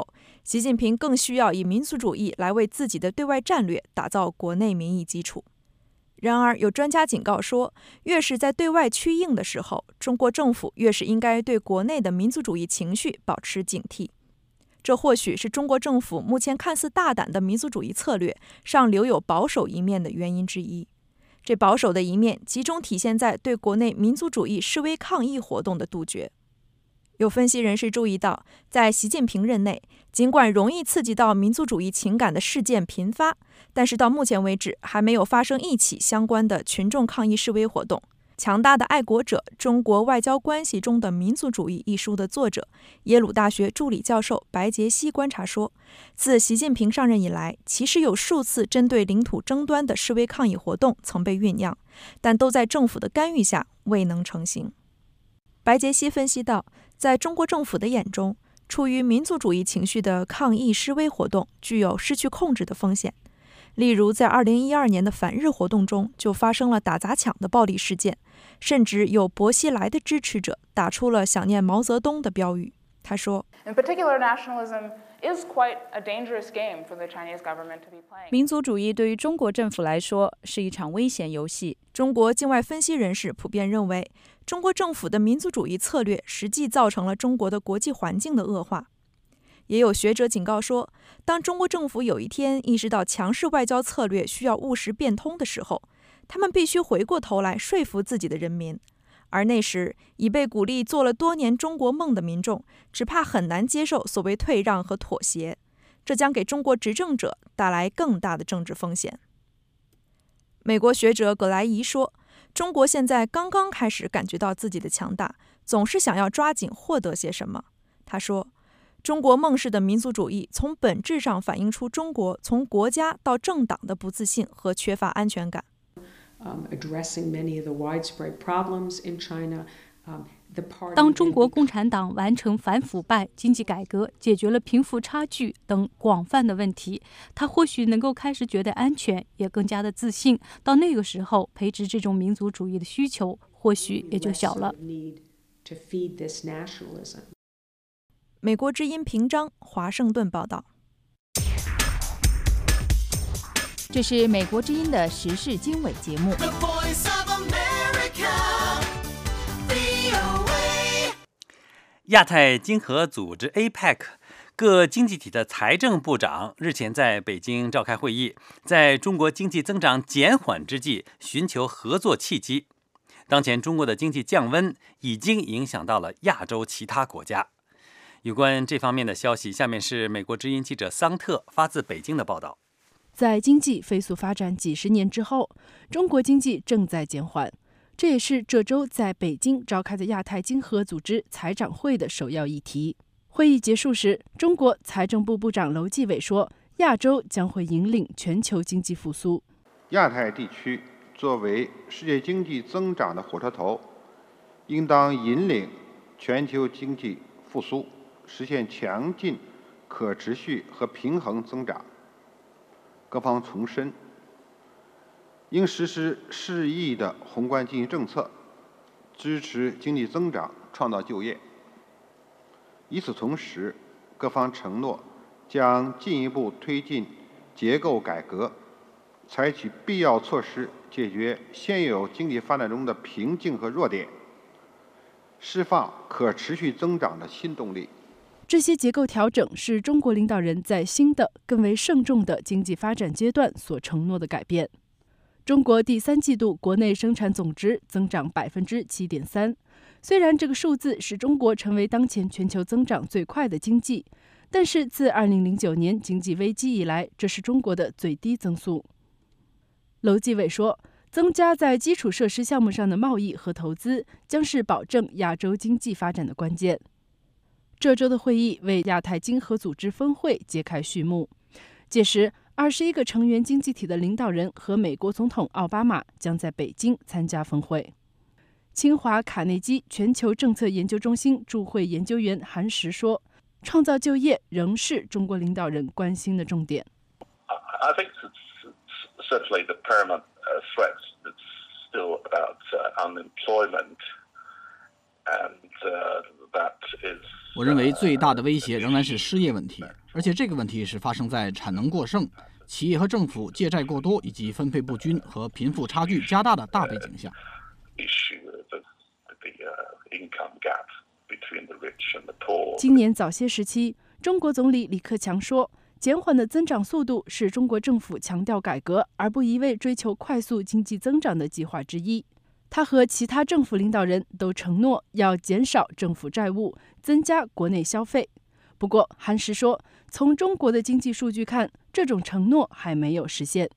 习近平更需要以民族主义来为自己的对外战略打造国内民意基础。然而，有专家警告说，越是在对外趋硬的时候，中国政府越是应该对国内的民族主义情绪保持警惕。这或许是中国政府目前看似大胆的民族主义策略上留有保守一面的原因之一。这保守的一面集中体现在对国内民族主义示威抗议活动的杜绝。有分析人士注意到，在习近平任内，尽管容易刺激到民族主义情感的事件频发，但是到目前为止还没有发生一起相关的群众抗议示威活动。强大的爱国者：中国外交关系中的民族主义一书的作者，耶鲁大学助理教授白杰西观察说，自习近平上任以来，其实有数次针对领土争端的示威抗议活动曾被酝酿，但都在政府的干预下未能成型。白杰西分析道，在中国政府的眼中，出于民族主义情绪的抗议示威活动具有失去控制的风险。例如，在2012年的反日活动中，就发生了打砸抢的暴力事件，甚至有薄熙来的支持者打出了想念毛泽东的标语。他说， 民族主义对于中国政府来说是一场危险游戏。 中国境外分析人士普遍认为，中国政府的民族主义策略实际造成了中国的国际环境的恶化。也有学者警告说，当中国政府有一天意识到强势外交策略需要务实变通的时候，他们必须回过头来说服自己的人民。而那时，已被鼓励做了多年中国梦的民众，只怕很难接受所谓退让和妥协，这将给中国执政者带来更大的政治风险。美国学者葛莱仪说，中国现在刚刚开始感觉到自己的强大，总是想要抓紧获得些什么。他说，中国梦式的民族主义从本质上反映出中国从国家到政党的不自信和缺乏安全感。 当中国共产党完成反腐败、经济改革、解决了贫富差距等广泛的问题，他或许能够开始觉得安全，也更加的自信。到那个时候，培植这种民族主义的需求或许也就小了。 美国之音平章，华盛顿报道。 这是美国之音的时事经纬节目。 亚太经合组织 APEC 各经济体的财政部长日前在北京召开会议，在中国经济增长减缓之际，寻求合作契机。当前中国的经济降温已经影响到了亚洲其他国家。有关这方面的消息，下面是美国之音记者桑特发自北京的报道。 在经济飞速发展几十年之后，中国经济正在减缓，这也是这周在北京召开的亚太经合组织财长会的首要议题。会议结束时，中国财政部部长楼继伟说，亚洲将会引领全球经济复苏。 亚太地区作为世界经济增长的火车头，应当引领全球经济复苏，实现强劲、可持续和平衡增长。各方重申，应实施适宜的宏观经济政策，支持经济增长，创造就业。与此同时，各方承诺将进一步推进结构改革，采取必要措施解决现有经济发展中的瓶颈和弱点，释放可持续增长的新动力。 这些结构调整是中国领导人在新的、更为慎重的经济发展阶段所承诺的改变。中国第3季度国内生产总值增长 7.3%， 虽然这个数字使中国成为当前全球增长最快的经济，但是自2009年经济危机以来，这是中国的最低增速。楼继伟说，增加在基础设施项目上的贸易和投资将是保证亚洲经济发展的关键。这周的会议为亚太经合组织峰会揭开序幕，届时21个成员经济体的领导人和美国总统奥巴马将在北京参加峰会。清华卡内基全球政策研究中心驻会研究员韩石说，创造就业仍是中国领导人关心的重点。 I think it's certainly the paramount threat that's still about unemployment and 我认为最大的威胁仍然是失业问题，而且这个问题是发生在产能过剩、企业和政府借债过多以及分配不均和贫富差距加大的大背景下。 今年早些时期，中国总理李克强说，减缓的增长速度是中国政府强调改革而不一味追求快速经济增长的计划之一。他和其他政府领导人都承诺要减少政府债务，增加国内消费。不过，韩时说，从中国的经济数据看，这种承诺还没有实现。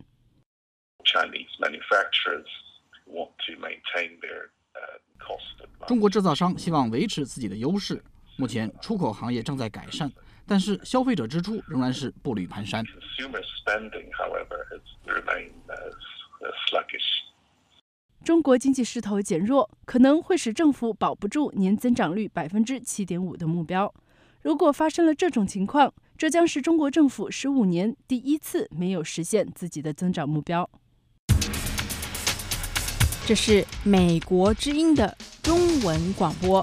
中国制造商希望维持自己的优势。目前，出口行业正在改善，但是消费者支出仍然是步履蹒跚。 中国经济势头减弱，可能会使政府保不住年增长率7.5%的目标。如果发生了这种情况，这将是中国政府15年第一次没有实现自己的增长目标。 这是美国之音的中文广播。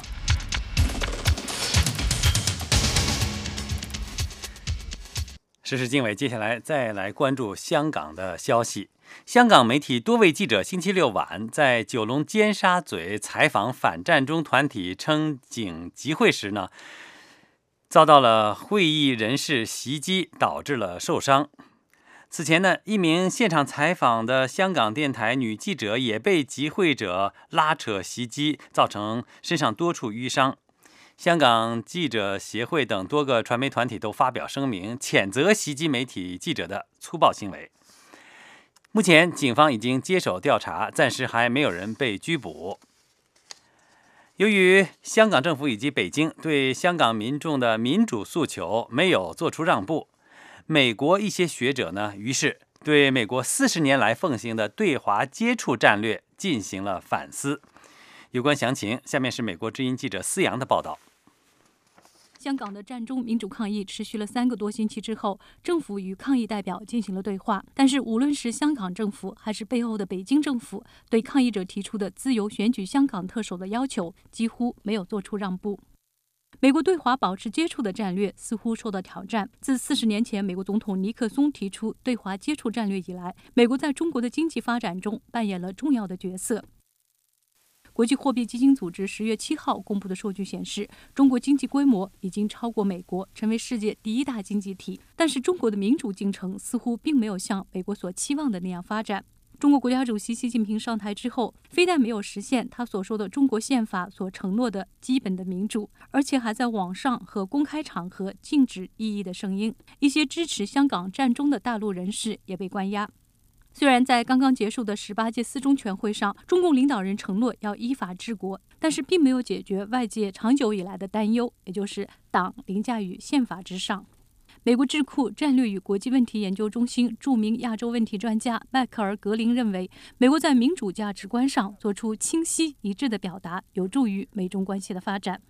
时事经纬，接下来再来关注香港的消息。香港媒体多位记者星期六晚在九龙尖沙咀采访反占中团体撑警集会时呢，遭到了会议人士袭击，导致了受伤。此前呢，一名现场采访的香港电台女记者也被集会者拉扯袭击，造成身上多处淤伤。香港记者协会等多个传媒团体都发表声明，谴责袭击媒体记者的粗暴行为。目前警方已经接手调查，暂时还没有人被拘捕。由于香港政府以及北京对香港民众的民主诉求没有做出让步，美国一些学者呢，于是对美国40年来奉行的对华接触战略进行了反思。有关详情，下面是美国之音记者思阳的报道。 香港的占中民主抗议持续了3个多星期之后，政府与抗议代表进行了对话。但是，无论是香港政府还是背后的北京政府，对抗议者提出的自由选举香港特首的要求，几乎没有做出让步。美国对华保持接触的战略似乎受到挑战。自40年前美国总统尼克松提出对华接触战略以来，美国在中国的经济发展中扮演了重要的角色。国际货币基金组织10月7号公布的数据显示，中国经济规模已经超过美国，成为世界第1大经济体。但是，中国的民主进程似乎并没有像美国所期望的那样发展。中国国家主席习近平上台之后，非但没有实现他所说的中国宪法所承诺的基本的民主，而且还在网上和公开场合禁止异议的声音。一些支持香港占中的大陆人士也被关押。虽然在刚刚结束的18届四中全会上，中共领导人承诺要依法治国，但是并没有解决外界长久以来的担忧，也就是党凌驾于宪法之上。美国智库战略与国际问题研究中心著名亚洲问题专家迈克尔·格林认为，美国在民主价值观上做出清晰一致的表达，有助于美中关系的发展。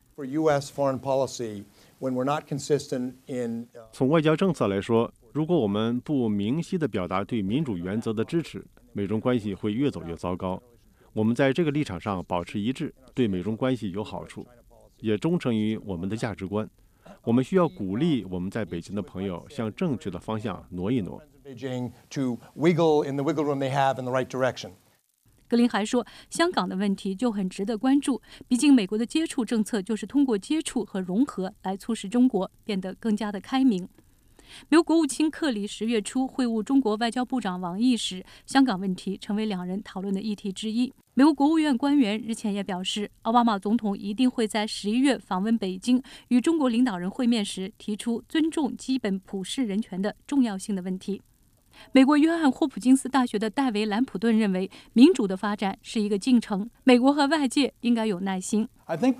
从外交政策来说，如果我们不明晰地表达对民主原则的支持，美中关系会越走越糟糕。我们在这个立场上保持一致，对美中关系有好处，也忠诚于我们的价值观。我们需要鼓励我们在北京的朋友向正确的方向挪一挪。 格林还说，香港的问题就很值得关注，毕竟美国的接触政策就是通过接触和融合来促使中国变得更加的开明。美国国务卿克里10月初会晤中国外交部长王毅时，香港问题成为两人讨论的议题之一。美国国务院官员日前也表示，奥巴马总统一定会在11月访问北京，与中国领导人会面时提出尊重基本普世人权的重要性的问题。美国约翰霍普金斯大学的戴维·兰普顿认为，民主的发展是一个进程，美国和外界应该有耐心。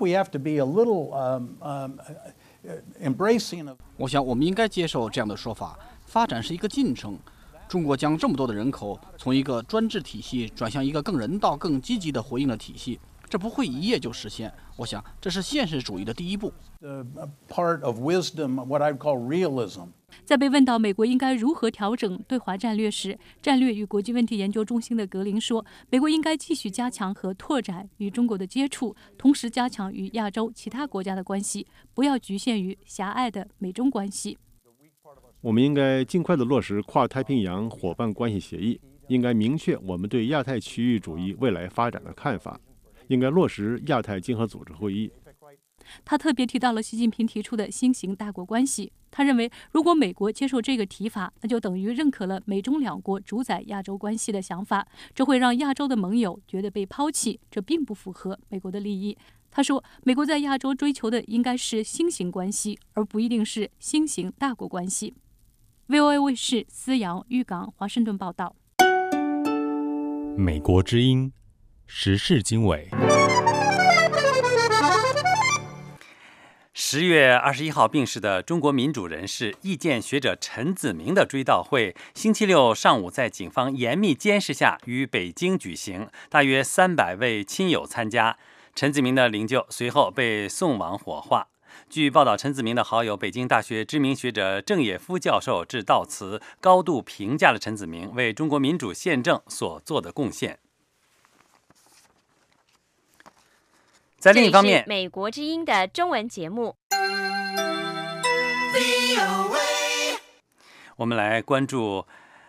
我想我们应该接受这样的说法，发展是一个进程。中国将这么多的人口从一个专制体系转向一个更人道、更积极的回应的体系， 这不会一夜就实现。我想这是现实主义的第一步。 Part of wisdom, what I'd call realism. 在被问到美国应该如何调整对华战略时，战略与国际问题研究中心的格林说，美国应该继续加强和拓展与中国的接触，同时加强与亚洲其他国家的关系，不要局限于狭隘的美中关系。 我们应该尽快地落实跨太平洋伙伴关系协议，应该明确我们对亚太区域主义未来发展的看法，应该落实亚太经合组织会议。 他特别提到了习近平提出的新型大国关系。他认为，如果美国接受这个提法，那就等于认可了美中两国主宰亚洲关系的想法，这会让亚洲的盟友觉得被抛弃，这并不符合美国的利益。他说，美国在亚洲追求的应该是新型关系，而不一定是新型大国关系。VOA 卫视思阳、玉港、华盛顿报道。 美国之音时事经纬。 10月21号病逝的中国民主人士、意见学者陈子明的追悼会，星期六上午在警方严密监视下于北京举行，大约300位亲友参加。陈子明的灵柩随后被送往火化。据报道，陈子明的好友北京大学知名学者郑也夫教授致悼词，高度评价了陈子明为中国民主宪政所做的贡献。在另一方面， 美国之音的中文节目， 我们来关注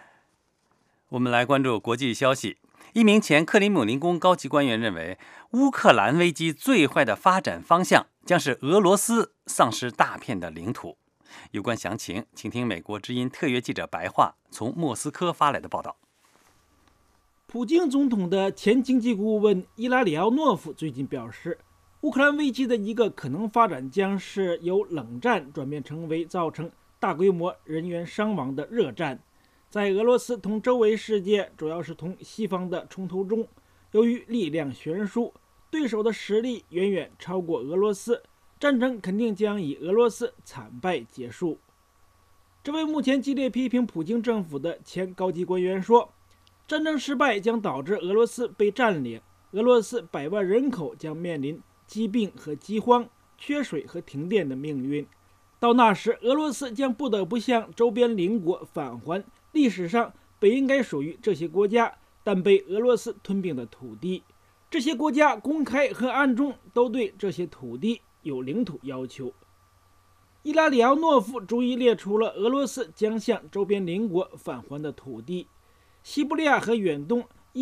国际消息。一名前克里姆林宫高级官员认为，乌克兰危机最坏的发展方向将是俄罗斯丧失大片的领土。有关详情，请听美国之音特约记者白桦从莫斯科发来的报道。 普京总统的前经济顾问伊拉里奥诺夫最近表示，乌克兰危机的一个可能发展将是由冷战转变成为造成大规模人员伤亡的热战。在俄罗斯同周围世界，主要是同西方的冲突中，由于力量悬殊，对手的实力远远超过俄罗斯，战争肯定将以俄罗斯惨败结束。这位目前激烈批评普京政府的前高级官员说，战争失败将导致俄罗斯被占领，俄罗斯100万人口将面临疾病和饥荒、缺水和停电的命运。到那时，俄罗斯将不得不向周边邻国返还历史上本应该属于这些国家但被俄罗斯吞并的土地。这些国家公开和暗中都对这些土地有领土要求。伊拉里奥诺夫逐一列出了俄罗斯将向周边邻国返还的土地。西伯利亚和远东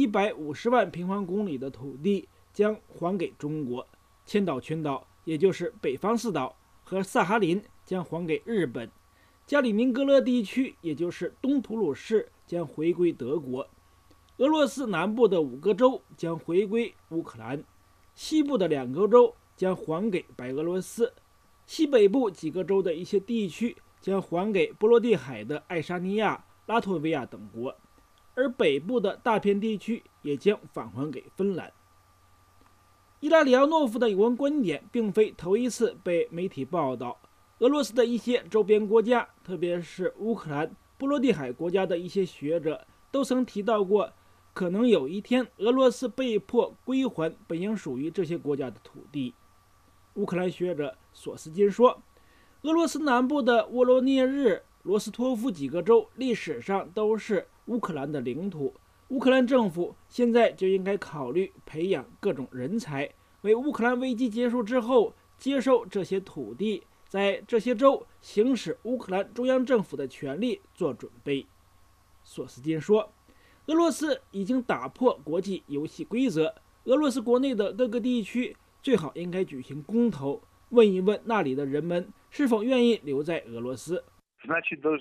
150万平方公里的土地将还给中国，千岛群岛，也就是北方四岛和萨哈林将还给日本，加里宁格勒地区，也就是东吐鲁士将回归德国，俄罗斯南部的5个州将回归乌克兰，西部的2个州将还给白俄罗斯，西北部几个州的一些地区将还给波罗的海的爱沙尼亚、拉脱维亚等国，而北部的大片地区也将返还给芬兰。伊拉里奥诺夫的有关观点并非头一次被媒体报道，俄罗斯的一些周边国家，特别是乌克兰、波罗的海国家的一些学者都曾提到过，可能有一天俄罗斯被迫归还本应属于这些国家的土地。乌克兰学者索斯金说，俄罗斯南部的沃罗涅日、罗斯托夫几个州历史上都是乌克兰的领土，乌克兰政府现在就应该考虑培养各种人才，为乌克兰危机结束之后接收这些土地，在这些州行使乌克兰中央政府的权利做准备。索斯金说，俄罗斯已经打破国际游戏规则，俄罗斯国内的各个地区最好应该举行公投，问一问那里的人们是否愿意留在俄罗斯。索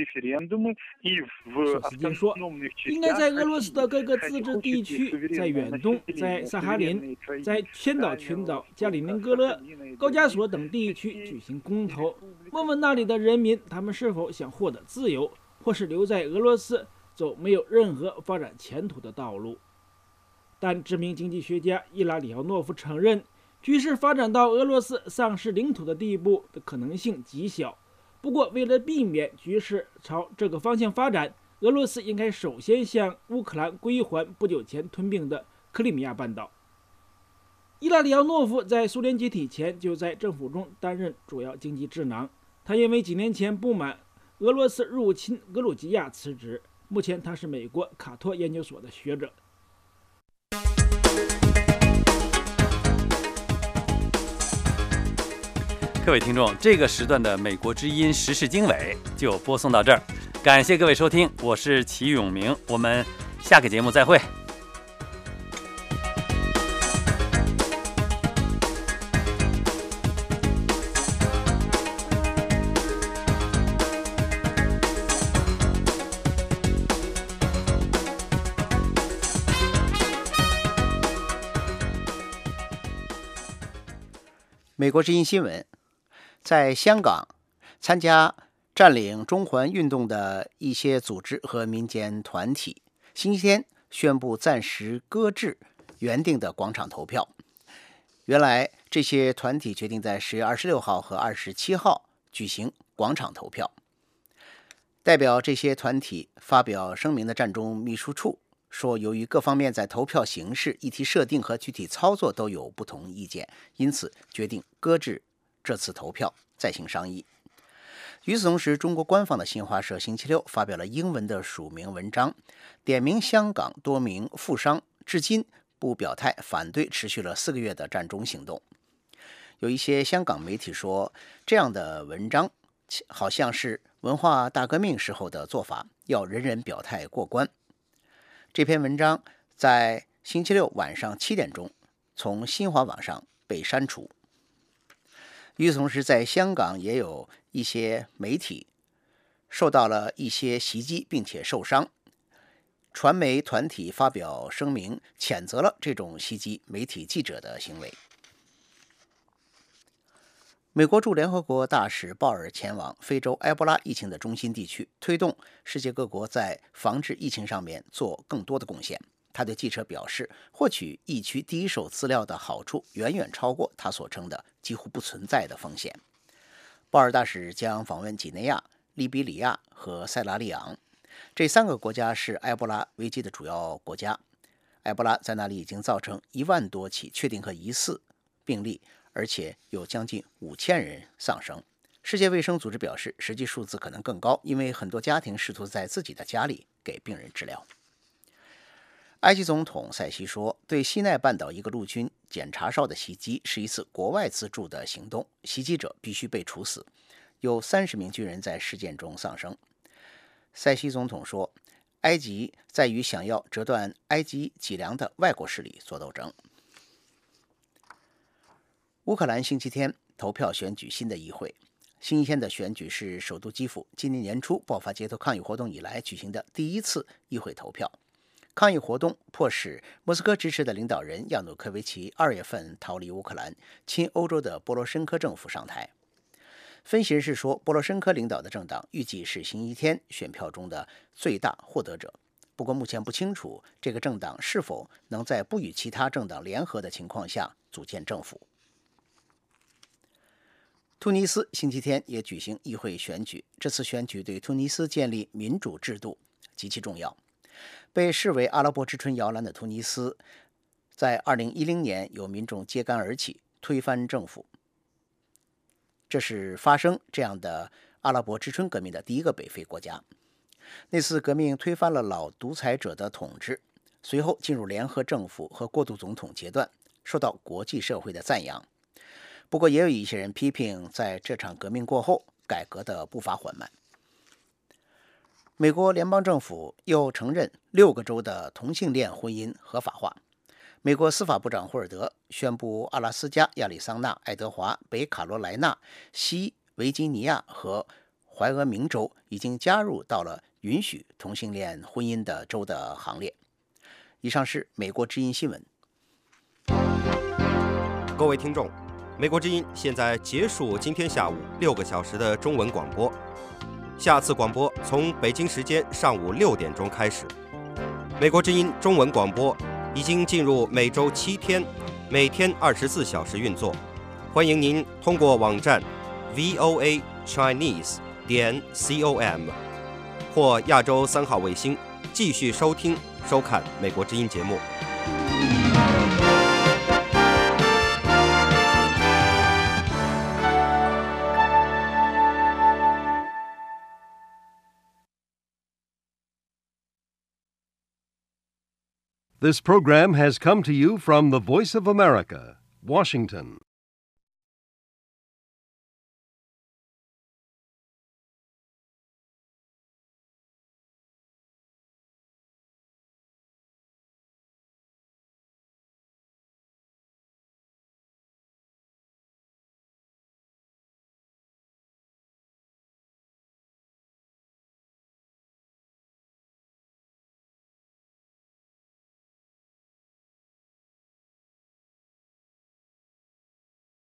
斯金说，应该在俄罗斯的各个自治地区，在远东、在萨哈林、在千岛群岛、加里宁格勒、高加索等地区举行公投，问问那里的人民，他们是否想获得自由，或是留在俄罗斯走没有任何发展前途的道路。但知名经济学家伊拉里奥诺夫承认，局势发展到俄罗斯丧失领土的地步的可能性极小。不过，为了避免局势朝这个方向发展，俄罗斯应该首先向乌克兰归还不久前吞并的克里米亚半岛。 伊拉里奥诺夫在苏联解体前就在政府中担任主要经济智囊，他因为几年前不满俄罗斯入侵格鲁吉亚辞职。目前他是美国卡托研究所的学者。 各位听众，这个时段的美国之音时事经纬就播送到这儿，感谢各位收听，我是齐永明，我们下个节目再会。 美国之音新闻，在香港参加占领中环运动的一些组织和民间团体，星期天宣布暂时搁置原定的广场投票。原来这些团体决定在10月26号和27号举行广场投票。代表这些团体发表声明的战中秘书处说，由于各方面在投票形式、议题设定和具体操作都有不同意见，因此决定搁置这次投票，再行商议。与此同时，中国官方的新华社星期六发表了英文的署名文章，点名香港多名富商至今不表态反对持续了4个月的占中行动。有一些香港媒体说，这样的文章好像是文化大革命时候的做法，要人人表态过关。这篇文章在星期六晚上7点钟从新华网上被删除。与此同时，在香港也有一些媒体受到了一些袭击并且受伤，传媒团体发表声明谴责了这种袭击媒体记者的行为。美国驻联合国大使鲍尔前往非洲埃博拉疫情的中心地区，推动世界各国在防治疫情上面做更多的贡献。他对记者表示，获取疫区第一手资料的好处远远超过他所称的几乎不存在的风险。鲍尔大使将访问几内亚、利比里亚和塞拉利昂，这3个国家是埃博拉危机的主要国家。埃博拉在那里已经造成1万多起确定和疑似病例，而且有将近5000人丧生。世界卫生组织表示，实际数字可能更高，因为很多家庭试图在自己的家里给病人治疗。埃及总统塞西说，对西奈半岛一个陆军检查哨的袭击是一次国外资助的行动，袭击者必须被处死。有30名军人在事件中丧生。塞西总统说，埃及在与想要折断埃及脊梁的外国势力做斗争。乌克兰星期天投票选举新的议会。星期天的选举是首都基辅今年年初爆发街头抗议活动以来举行的第一次议会投票。抗议活动迫使莫斯科支持的领导人亚努科维奇2月份逃离乌克兰，亲欧洲的波罗申科政府上台。分析人士说，波罗申科领导的政党预计是星期天选票中的最大获得者。不过目前不清楚这个政党是否能在不与其他政党联合的情况下组建政府。突尼斯星期天也举行议会选举，这次选举对突尼斯建立民主制度极其重要。被视为阿拉伯之春摇篮的突尼斯，在2010年有民众揭竿而起，推翻政府。这是发生这样的阿拉伯之春革命的第一个北非国家。那次革命推翻了老独裁者的统治，随后进入联合政府和过渡总统阶段，受到国际社会的赞扬。不过也有一些人批评，在这场革命过后，改革的步伐缓慢。美国联邦政府又承认6个州的同性恋婚姻合法化。美国司法部长霍尔德宣布，阿拉斯加、亚利桑那、爱德华、北卡罗来纳、西维吉尼亚和怀俄明州已经加入到了允许同性恋婚姻的州的行列。以上是美国之音新闻。 各位听众，美国之音现在结束今天下午6个小时的中文广播。下次广播从北京时间上午6点钟开始。美国之音中文广播已经进入每周7天，每天24小时运作。欢迎您通过网站 voachinese.com 或亚洲3号卫星继续收看美国之音节目。 This program has come to you from the Voice of America, Washington.